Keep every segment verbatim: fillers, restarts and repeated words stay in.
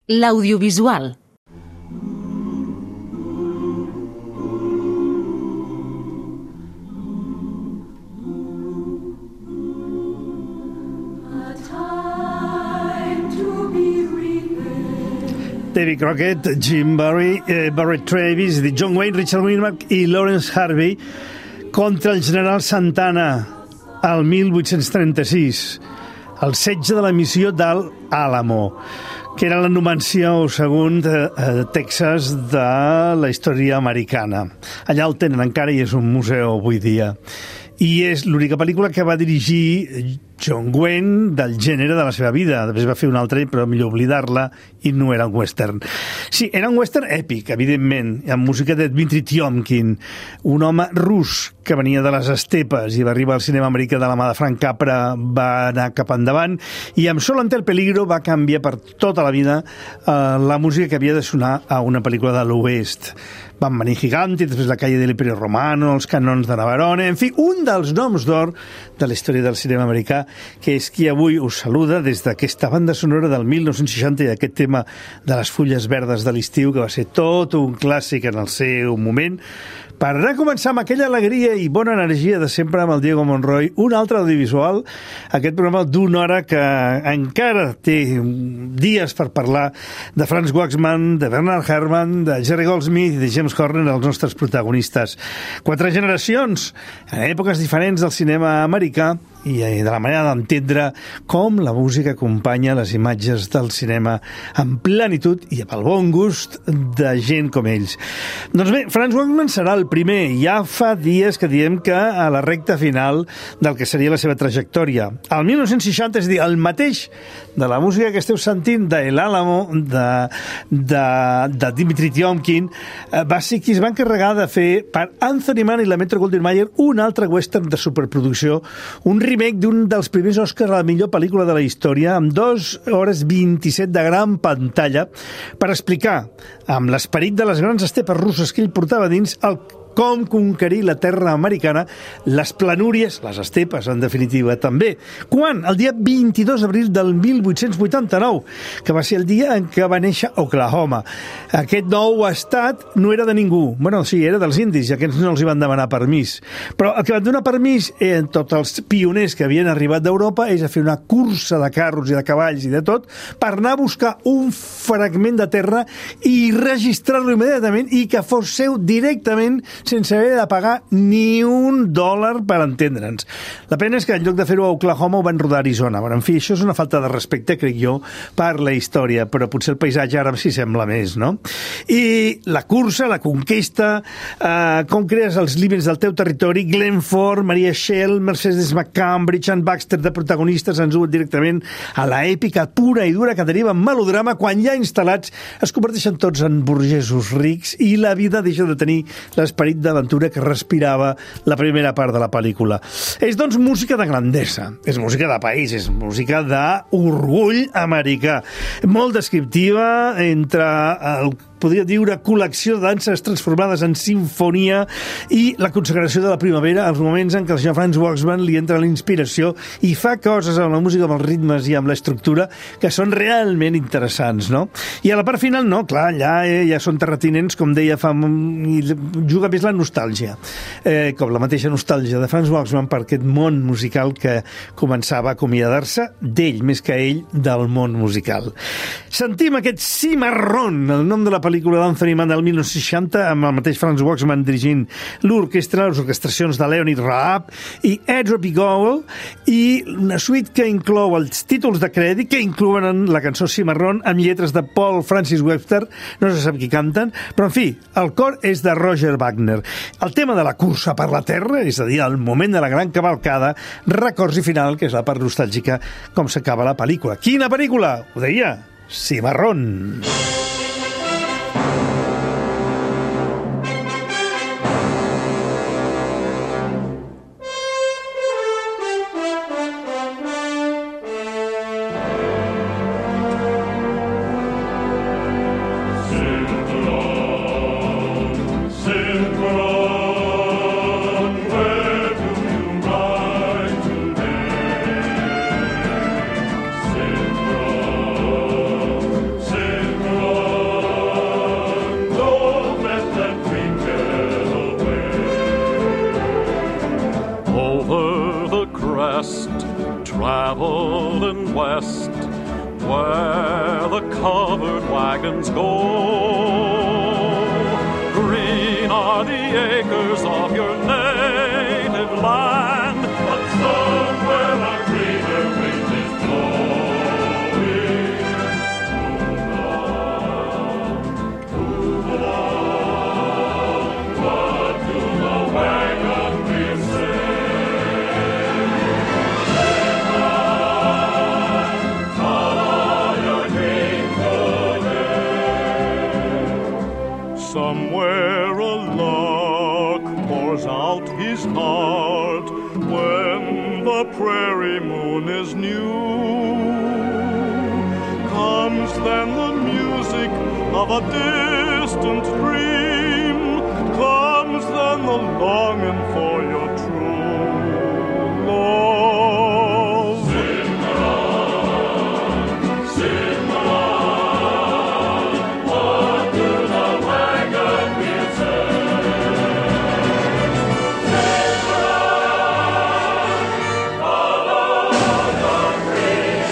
L'audiovisual. Davy Crockett, Jim Barry, eh, Barrett Travis, John Wayne, Richard Widmark i Lawrence Harvey contra el general Santana al mil vuit-cents trenta-sis, el setge de la missió d'Al Álamo, que era la Numanció segon de, de Texas de la història americana. Allà el tenen encara i és un museu avui dia. I és l'única pel·lícula que va dirigir John Wayne del gènere de la seva vida. Després va fer una altra, però millor oblidar-la, i no era un western. Sí, era un western èpic, evidentment, amb música de Dmitri Tiomkin, un home rus que venia de les estepes i va arribar al cinema americà de la mà de Frank Capra, va anar cap endavant, i amb Solo ante el peligro va canviar per tota la vida eh, la música que havia de sonar a una pel·lícula de l'Oest. Van venir Gigante, després La calle del Imperio Romano, Els canons de Navarone, en fi, un dels noms d'or de la història del cinema americà, que és qui avui us saluda des d'aquesta banda sonora del mil nou-cents seixanta i aquest tema de les fulles verdes de l'estiu, que va ser tot un clàssic en el seu moment, per anar a començar amb aquella alegria i bona energia de sempre amb el Diego Monroy, un altre audiovisual, aquest programa d'una hora que encara té dies per parlar de Franz Waxman, de Bernard Herrmann, de Jerry Goldsmith i de James Horner, els nostres protagonistes. Quatre generacions, en èpoques diferents del cinema americà, i de la manera d'entendre com la música acompanya les imatges del cinema en plenitud i amb el bon gust de gent com ells. Doncs bé, Franz Waxman serà el primer. Ja fa dies que diem que a la recta final del que seria la seva trajectòria. Al mil nou-cents seixanta, és a dir, el mateix de la música que esteu sentint de El Álamo, de, de, de Dmitri Tiomkin, va ser qui es va encarregar de fer per Anthony Mann i la Metro-Goldwyn-Mayer un altre western de superproducció, un remake d'un dels primers Oscars a la millor pel·lícula de la història, amb dos hores vint-i-set de gran pantalla, per explicar, amb l'esperit de les grans estepes russes que ell portava dins, el com conquerir la terra americana, les planúries, les estepes, en definitiva, també. Quan? El dia vint-i-dos d'abril del mil vuit-cents vuitanta-nou, que va ser el dia en què va néixer Oklahoma. Aquest nou estat no era de ningú. Bueno, sí, era dels indis, i aquests no els hi van demanar permís. Però el que van donar permís, eh, tots els pioners que havien arribat d'Europa, és a fer una cursa de carros i de cavalls i de tot, per anar a buscar un fragment de terra i registrar-lo immediatament i que fos seu directament, sense haver de pagar ni un dòlar, per entendre'ns. La pena és que en lloc de fer-ho a Oklahoma ho van rodar a Arizona. Bueno, en fi, això és una falta de respecte, crec jo, per la història, però potser el paisatge ara s'hi sembla més, no? I la cursa, la conquesta, eh, com crees els límits del teu territori, Glenn Ford, Maria Schell, Mercedes McCambridge, Ann Baxter de protagonistes ens duen directament a la èpica pura i dura que deriva en melodrama quan ja instal·lats es converteixen tots en burgesos rics i la vida deixa de tenir l'esperit d'aventura que respirava la primera part de la pel·lícula. És, doncs, música de grandesa, és música de país, és música d'orgull americà, molt descriptiva entre el podria dir una col·lecció de danses transformades en sinfonia i la consagració de la primavera, els moments en què el senyor Franz Waxman li entra la inspiració i fa coses amb la música, amb els ritmes i amb l'estructura que són realment interessants, no? I a la part final, no, clar, allà eh, ja són terratinents, com deia fa... i juga més la nostàlgia, eh, com la mateixa nostàlgia de Franz Waxman per aquest món musical que començava a acomiadar-se d'ell, més que ell, del món musical. Sentim aquest Cimarrón, el nom de la pel·lícula pel·lícula d'Anthony Mann del mil nou-cents seixanta, amb el mateix Franz Waxman dirigint l'orquestra, les orquestracions de Leonid Raab i Edward B. Gould, i una suite que inclou els títols de crèdit, que inclouen la cançó Cimarrón, amb lletres de Paul Francis Webster, no se sap qui canten, però en fi, el cor és de Roger Wagner. El tema de la cursa per la terra, és a dir, el moment de la gran cavalcada, records i final, que és la part nostàlgica, com s'acaba la pel·lícula. Quina pel·lícula? Ho deia, Cimarrón. Cimarrón, and west, where the covered wagons go. Green are the acres of your native land, but somewhere a greener wind is blowing. Move along, move along, what do the wagon wheels say? Somewhere a lark pours out his heart when the prairie moon is new. Comes then the music of a distant dream. Comes then the longing for your true love. Sing along, sing along, what do the wagon wheels say? Sing along, follow the green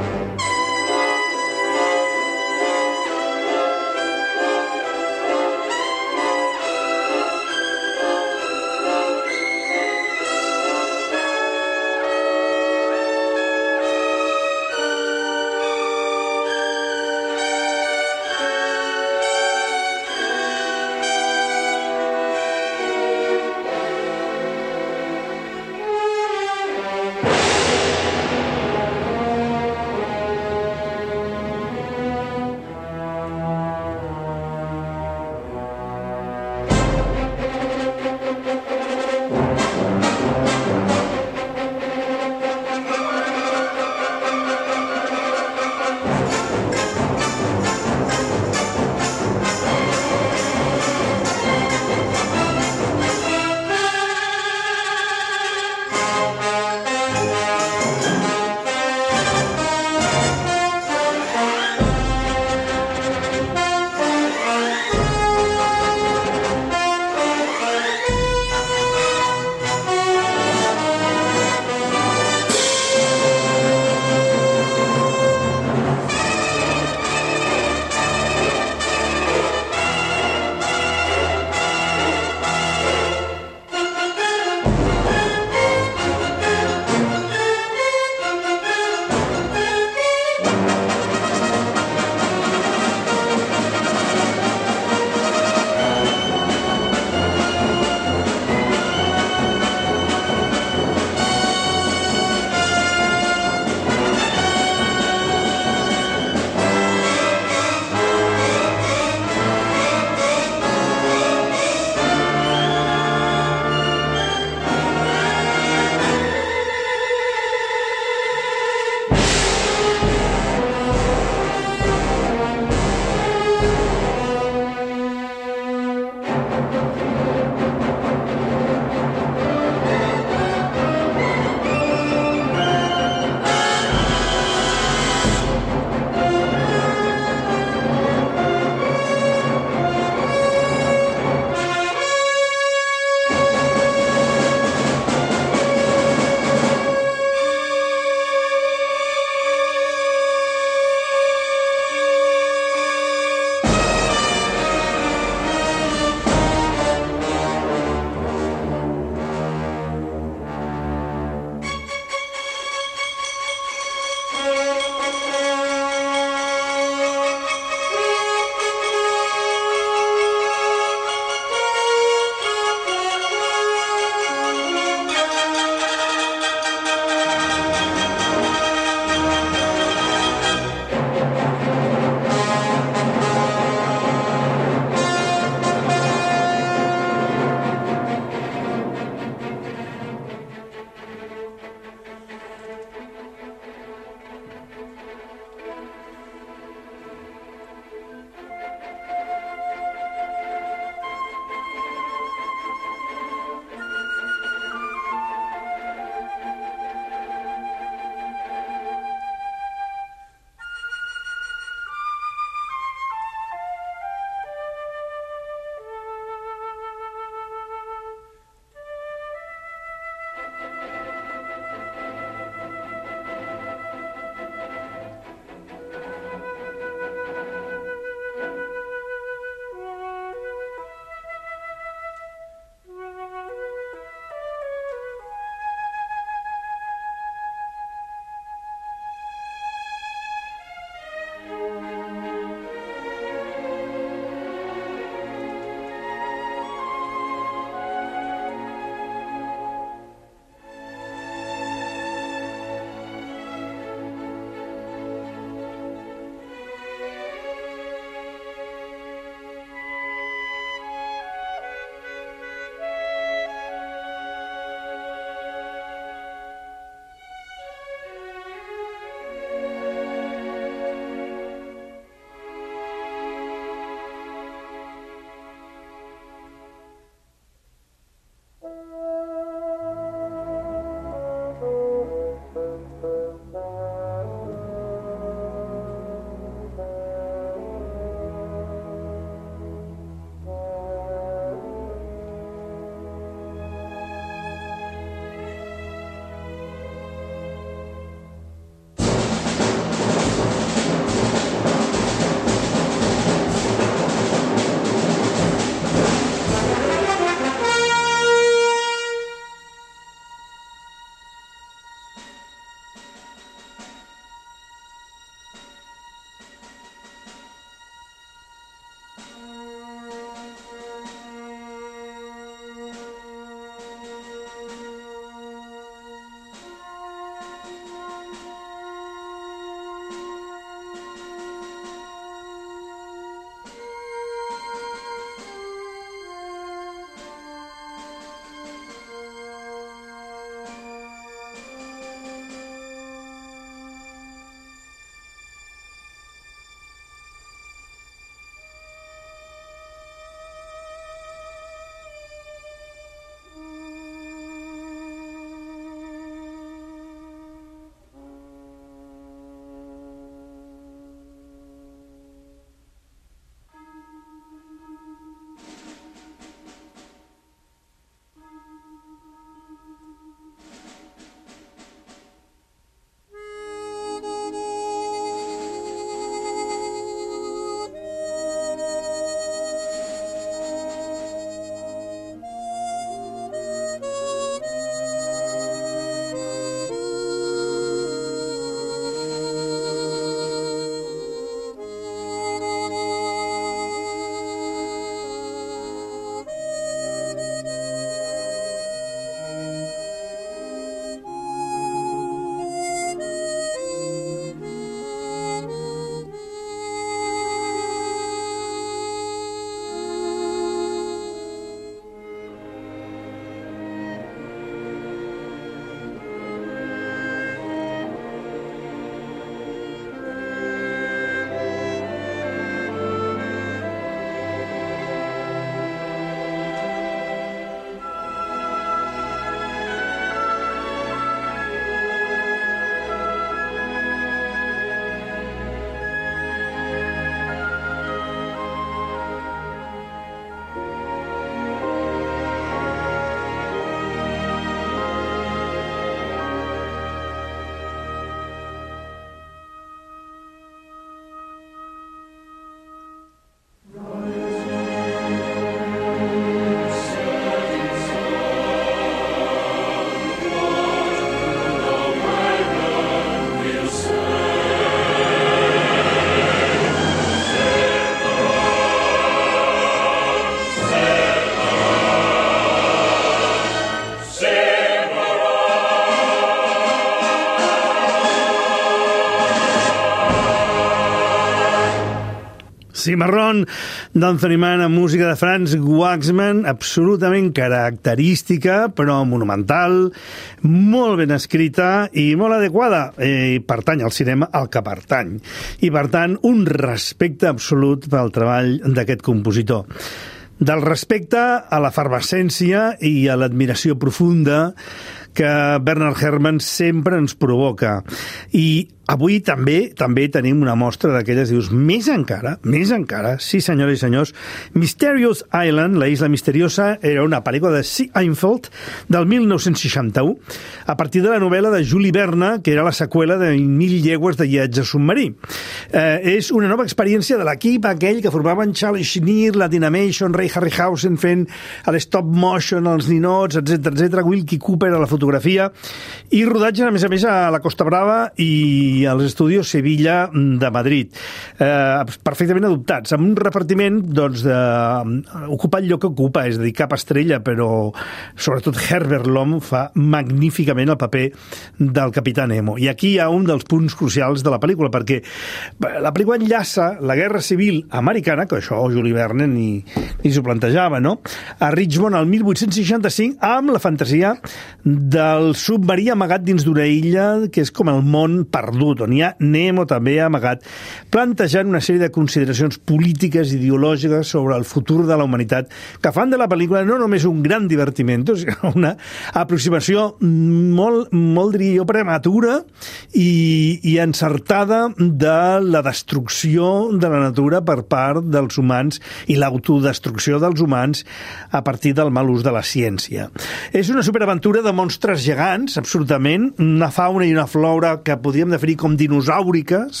Cimarrón d'Anthony Mann amb música de Franz Waxman, absolutament característica, però monumental, molt ben escrita i molt adequada. I pertany al cinema al que pertany. I, per tant, un respecte absolut pel treball d'aquest compositor. Del respecte a l'efervescència i a l'admiració profunda que Bernard Herrmann sempre ens provoca. I avui també també tenim una mostra d'aquelles, dius, més encara, més encara, sí senyores i senyors, Mysterious Island, la isla misteriosa, era una pel·lícula de C. Einfeld del mil nou-cents seixanta-u, a partir de la novel·la de Jules Verne, que era la seqüela de Mil llegües de viatge submarí. Eh, és una nova experiència de l'equip aquell que formaven Charlie Schneer, Latinamation, Ray Harryhausen fent l'stop motion, els ninots, etcètera, etcètera, Wilkie Cooper a la fotografia, i rodatge, a més a més, a la Costa Brava i als estudis Sevilla de Madrid. Eh, perfectament adoptats, amb un repartiment doncs, de, ocupa el lloc que ocupa, és a dir, cap estrella, però sobretot Herbert Lom fa magníficament el paper del Capità Nemo. I aquí hi ha un dels punts crucials de la pel·lícula, perquè la pel·lícula enllaça la Guerra Civil Americana, que això Jules Verne ni, ni s'ho plantejava, no?, a Richmond el mil vuit-cents seixanta-cinc, amb la fantasia del submarí amagat dins d'una illa que és com el món perdut, on hi ha Nemo també amagat, plantejant una sèrie de consideracions polítiques, ideològiques sobre el futur de la humanitat, que fan de la pel·lícula no només un gran divertiment, sinó una aproximació molt, molt diria jo, prematura i, i encertada de la destrucció de la natura per part dels humans i l'autodestrucció dels humans a partir del mal ús de la ciència. És una superaventura de monstres gegants, absolutament, una fauna i una flora que podríem definir com dinosaúriques,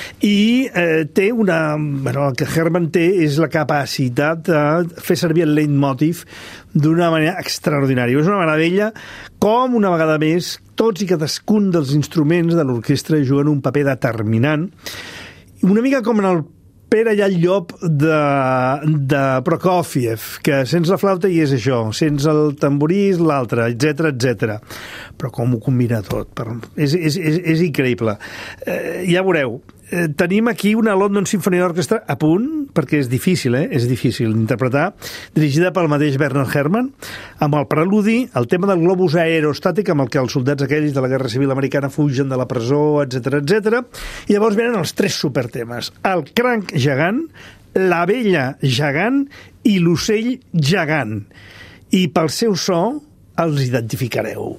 i eh, té una... Bueno, el que Herrmann té és la capacitat de fer servir el leitmotiv d'una manera extraordinària. És una meravella com, una vegada més, tots i cadascun dels instruments de l'orquestra juguen un paper determinant, una mica com en el Pere i el llop de, de Prokofiev, que sents la flauta i és això, sents el tamborí és l'altre, etcètera, etcètera. Però com ho combina tot? És, és, és, és increïble. Eh, ja veureu, eh, tenim aquí una London Symphony Orchestra a punt, perquè és difícil, eh? És difícil d'interpretar, dirigida pel mateix Bernard Herrmann, amb el preludi, el tema del globus aerostàtic, amb el que els soldats aquells de la Guerra Civil Americana fugen de la presó, etcètera, etcètera. I llavors venen els tres supertemes. El cranc gegant, la vella gegant i l'ocell gegant. I pel seu so els identificareu.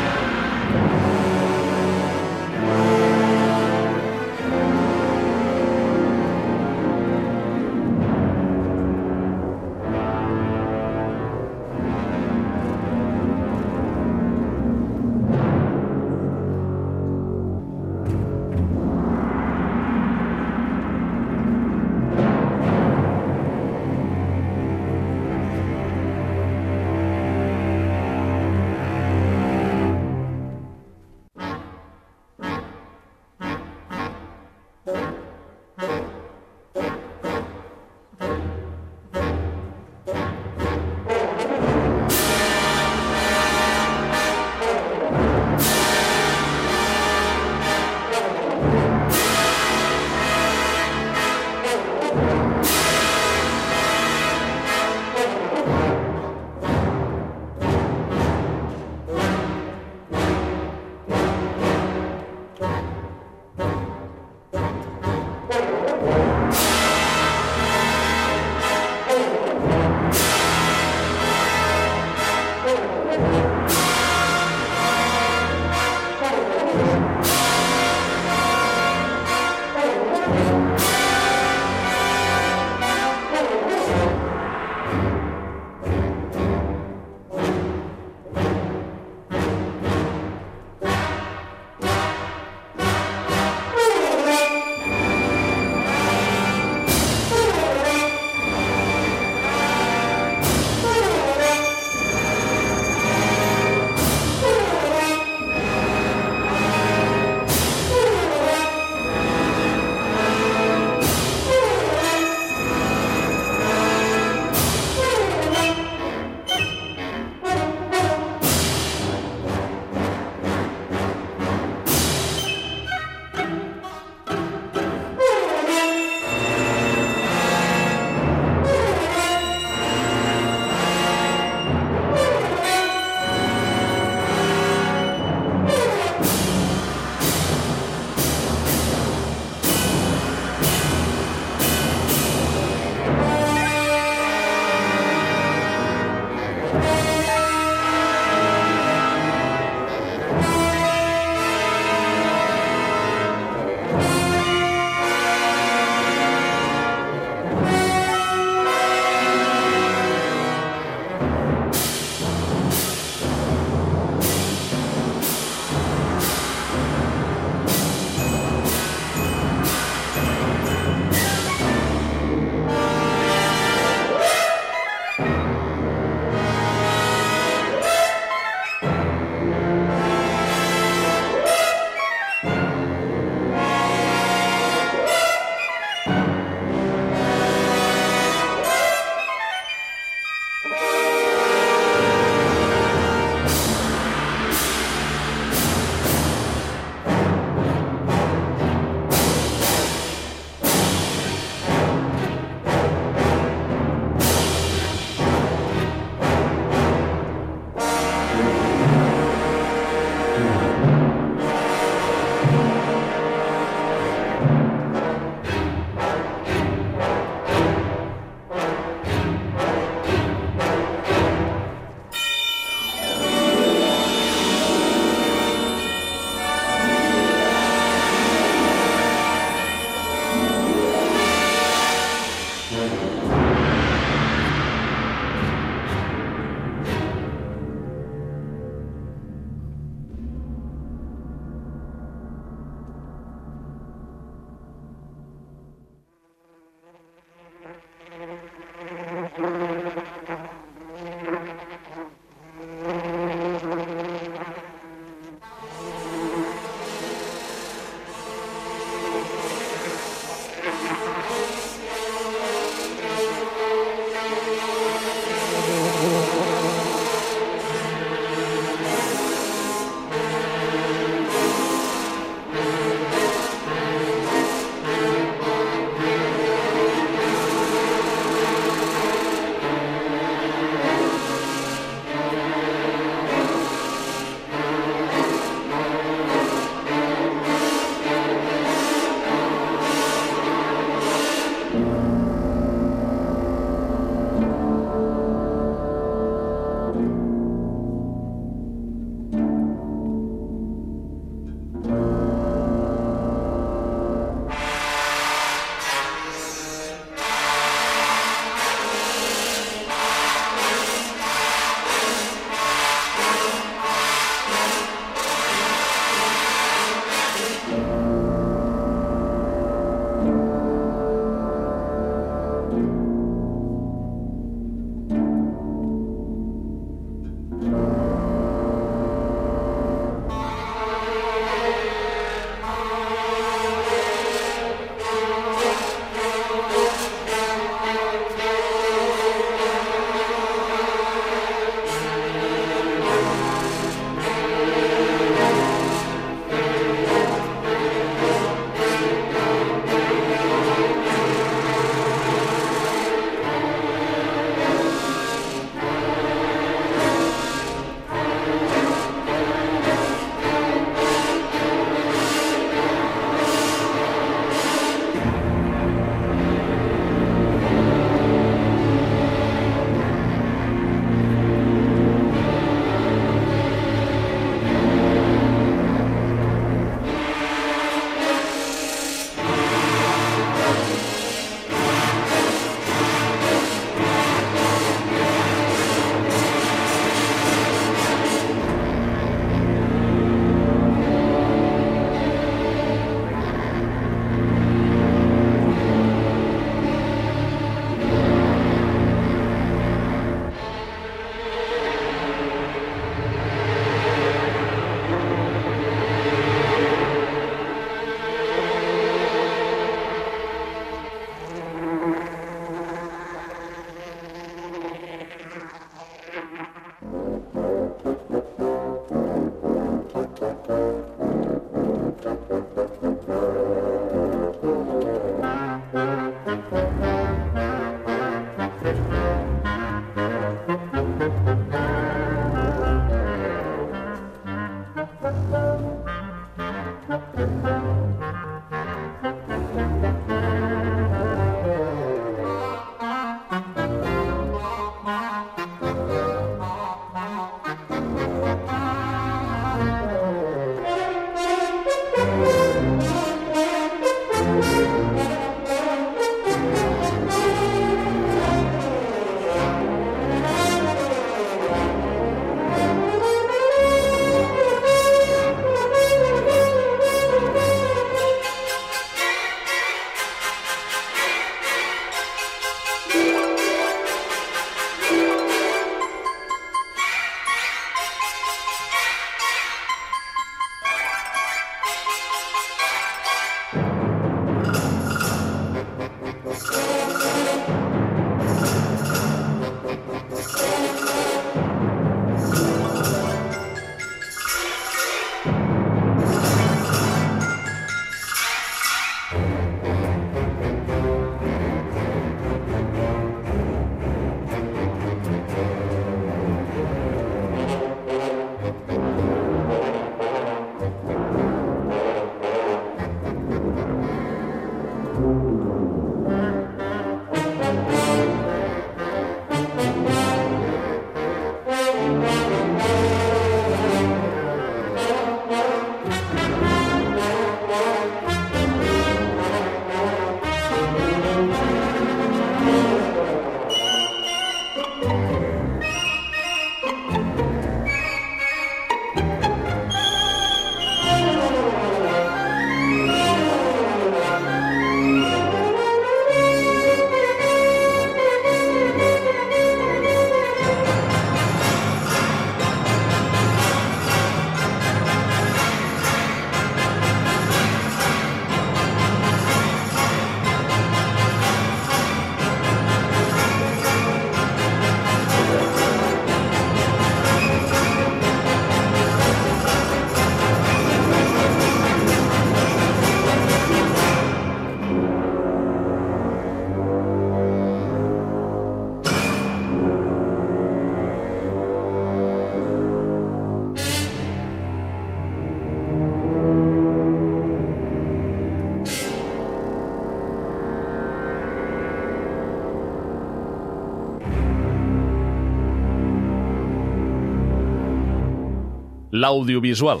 l'audiovisual.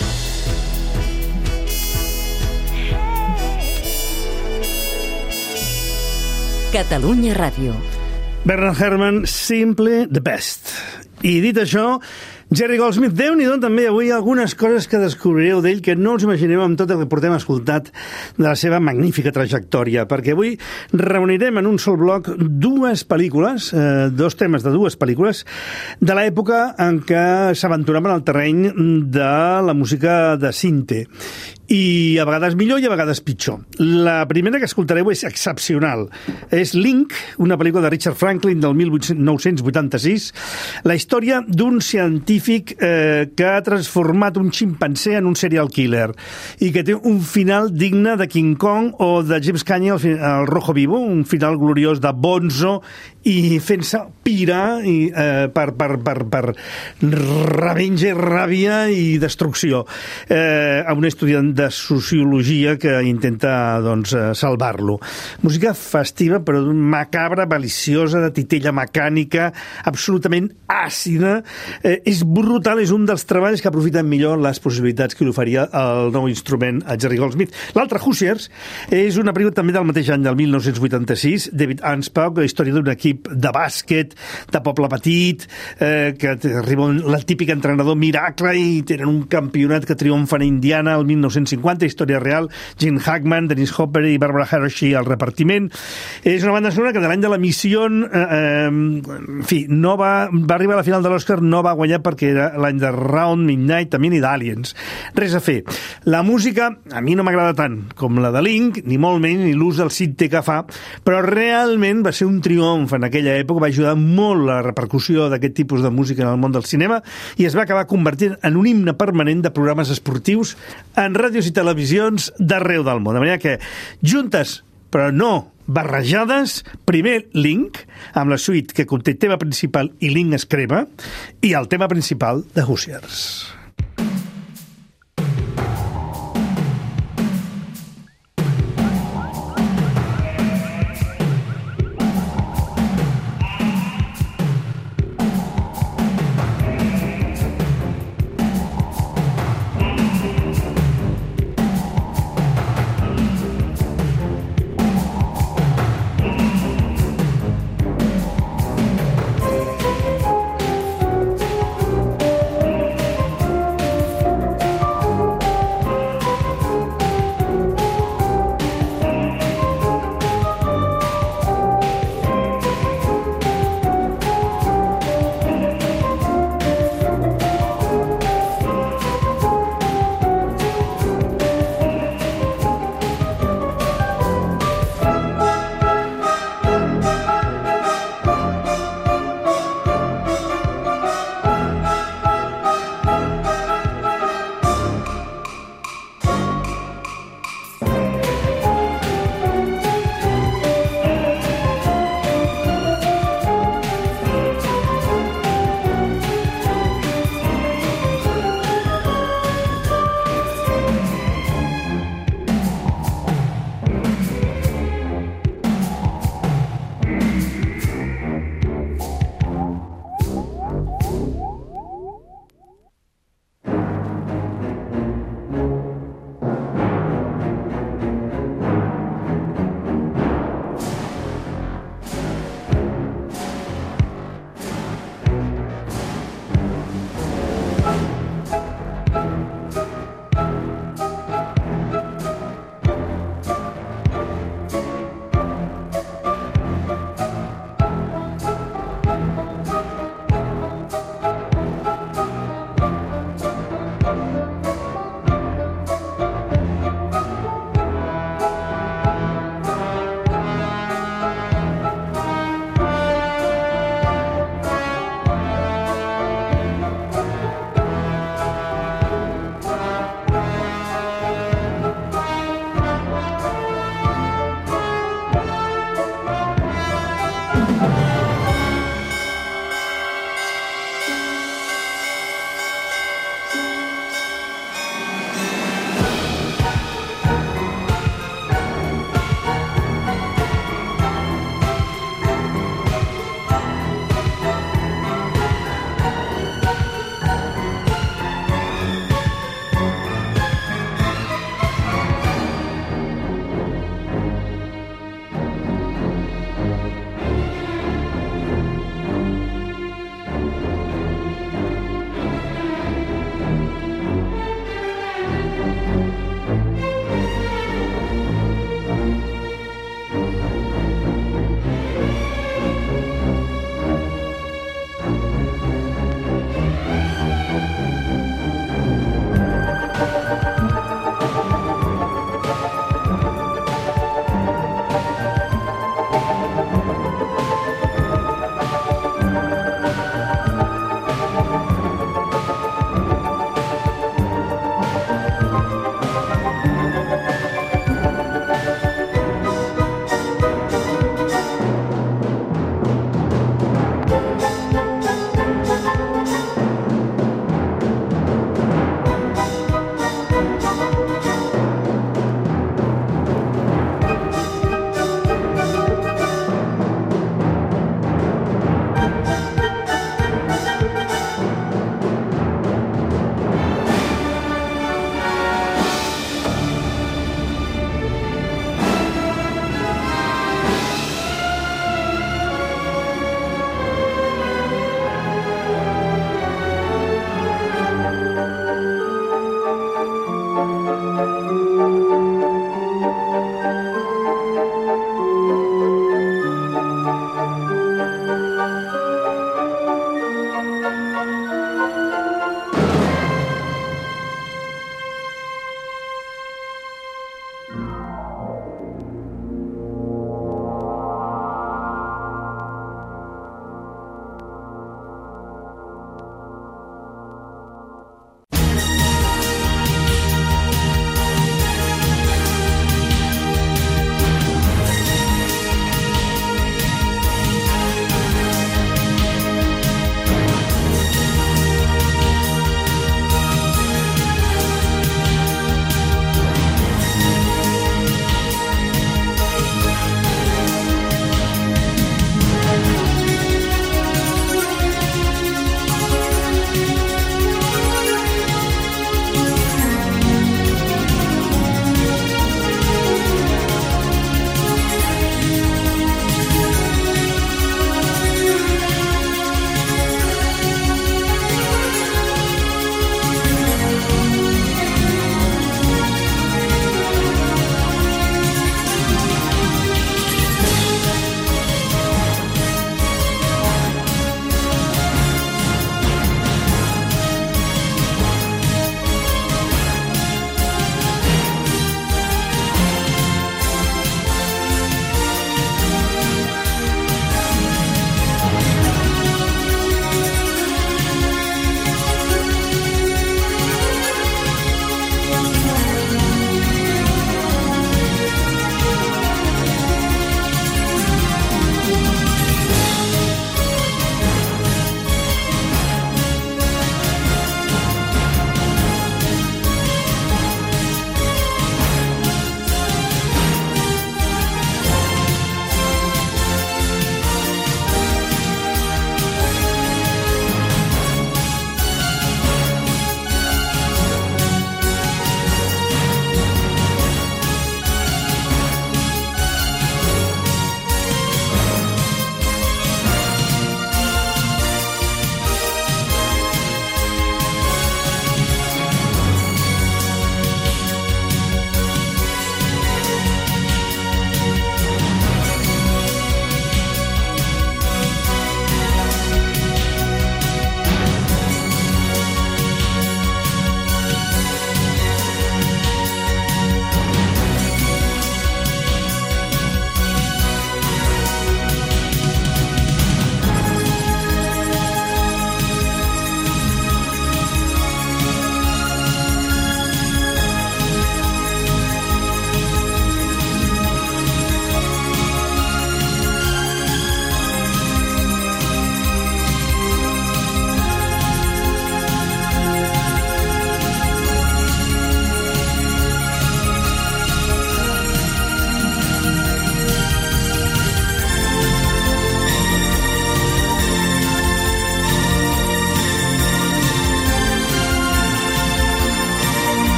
Catalunya Ràdio. Bernard Herrmann, Simply the Best. I dit això, Jerry Goldsmith, Déu-n'hi-do també avui algunes coses que descobrireu d'ell que no us imagineu amb tot el que portem escoltat de la seva magnífica trajectòria, perquè avui reunirem en un sol bloc dues pel·lícules, eh, dos temes de dues pel·lícules, de l'època en què s'aventurava en el terreny de la música de sinte. I a vegades millor i a vegades pitjor. La primera que escoltareu és excepcional. És Link, una pel·lícula de Richard Franklin del mil nou-cents vuitanta-sis, la història d'un científic eh, que ha transformat un ximpanzé en un serial killer i que té un final digne de King Kong o de James Cagney, el, el Rojo Vivo, un final gloriós de Bonzo i fent-se pirar i, eh, per, per, per, per revenja i ràbia i destrucció eh, a un estudiant de sociologia que intenta doncs, salvar-lo. Música festiva, però macabra, maliciosa, de titella mecànica, absolutament àcida. Eh, és brutal, és un dels treballs que aprofiten millor les possibilitats que li oferia el nou instrument a Jerry Goldsmith. L'altre, Hoosiers, és una pel·lícula també del mateix any, del mil nou-cents vuitanta-sis, David Anspaugh, la història d'un equip de bàsquet, de poble petit, eh, que arriba el típic entrenador miracle i tenen un campionat que triomfa en Indiana el mil nou-cents cinquanta, història real, Gene Hackman, Dennis Hopper i Barbara Hershey al repartiment. És una banda sonora que de l'any de la missió, eh, eh, en fi, no va, va arribar a la final de l'Oscar, no va guanyar perquè era l'any de Round Midnight, també ni d'Aliens. Res a fer. La música a mi no m'agrada tant com la de Link, ni molt menys, ni l'ús del sinte que fa, però realment va ser un triomf en aquella època, va ajudar molt la repercussió d'aquest tipus de música en el món del cinema i es va acabar convertint en un himne permanent de programes esportius en ràdios i televisions d'arreu del món. De manera que, juntes, però no barrejades, primer Link, amb la suite que conté tema principal i Link es crema, i el tema principal de Hoosiers.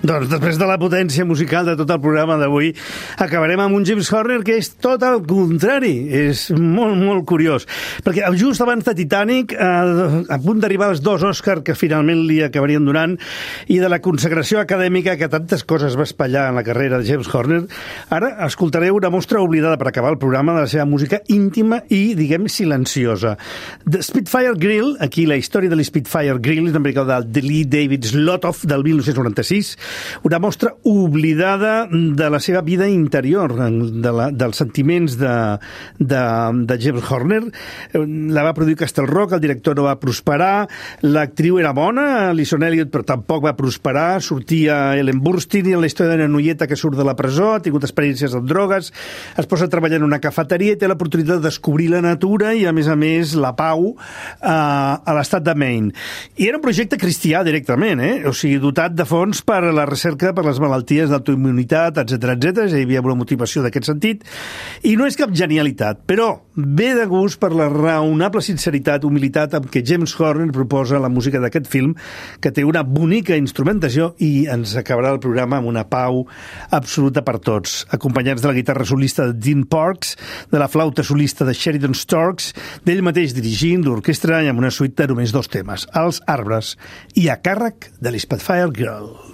Doncs després de la potència musical de tot el programa d'avui, acabarem amb un James Horner que és tot el contrari. És molt, molt curiós. Perquè just abans de Titanic, a, a punt d'arribar als dos Òscars que finalment li acabarien donant, i de la consagració acadèmica que tantes coses va espatllar en la carrera de James Horner, ara escoltareu una mostra oblidada per acabar el programa de la seva música íntima i, diguem, silenciosa. The Spitfire Grill, aquí la història de l'Spitfire Grill, és una pel·lícula de Lee David Zlotoff del mil nou-cents noranta-sis, una mostra oblidada de la seva vida interior, de la, dels sentiments de, de, de James Horner. La va produir Castle Rock, el director no va prosperar, l'actriu era bona, Alison Elliott, però tampoc va prosperar, sortia Ellen Burstyn i en la història d'una noieta que surt de la presó, ha tingut experiències amb drogues, es posa a treballar en una cafeteria i té l'oportunitat de descobrir la natura i, a més a més, la pau a, a l'estat de Maine. I era un projecte cristià directament, eh? O sigui, dotat de fons per a la recerca per les malalties d'autoimmunitat, etcètera, etcètera. Hi havia una motivació d'aquest sentit. I no és cap genialitat, però ve de gust per la raonable sinceritat, humilitat amb què James Horner proposa la música d'aquest film, que té una bonica instrumentació i ens acabarà el programa amb una pau absoluta per tots, acompanyats de la guitarra solista de Dean Parks, de la flauta solista de Sheridan Storks, d'ell mateix dirigint l'orquestra i amb una suite de només dos temes, Els arbres, i a càrrec de l'Spitfire Girl.